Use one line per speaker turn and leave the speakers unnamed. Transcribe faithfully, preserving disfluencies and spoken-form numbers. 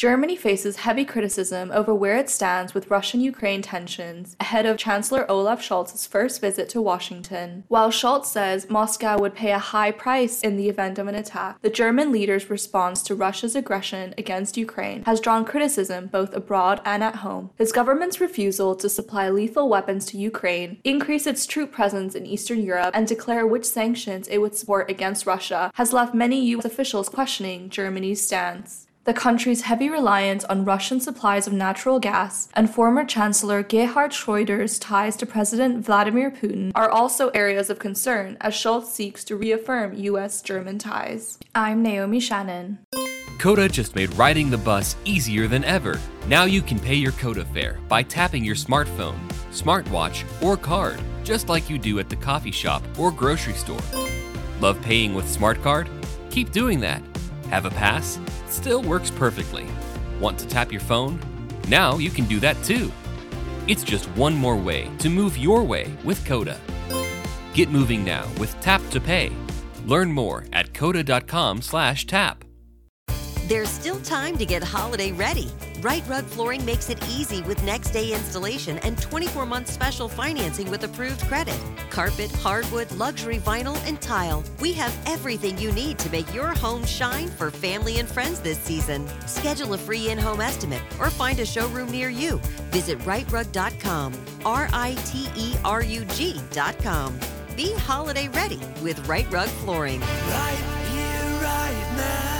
Germany faces heavy criticism over where it stands with Russian-Ukraine tensions ahead of Chancellor Olaf Scholz's first visit to Washington. While Scholz says Moscow would pay a high price in the event of an attack, the German leader's response to Russia's aggression against Ukraine has drawn criticism both abroad and at home. His government's refusal to supply lethal weapons to Ukraine, increase its troop presence in Eastern Europe, and declare which sanctions it would support against Russia has left many U S officials questioning Germany's stance. The country's heavy reliance on Russian supplies of natural gas and former Chancellor Gerhard Schröder's ties to President Vladimir Putin are also areas of concern as Scholz seeks to reaffirm U S German ties. I'm Naomi Shannon.
Coda just made riding the bus easier than ever. Now you can pay your Coda fare by tapping your smartphone, smartwatch, or card, just like you do at the coffee shop or grocery store. Love paying with SmartCard? Keep doing that. Have a pass? Still works perfectly. Want to tap your phone? Now you can do that too. It's just one more way to move your way with Coda. Get moving now with Tap to Pay. Learn more at coda dot com slash tap.
There's still time to get holiday ready. Right Rug Flooring makes it easy with next day installation and twenty-four month special financing with approved credit. Carpet, hardwood, luxury vinyl, and tile. We have everything you need to make your home shine for family and friends this season. Schedule a free in-home estimate or find a showroom near you. Visit right rug dot com, R I T E R U G dot com. Be holiday ready with Right Rug Flooring.
Right here, right now.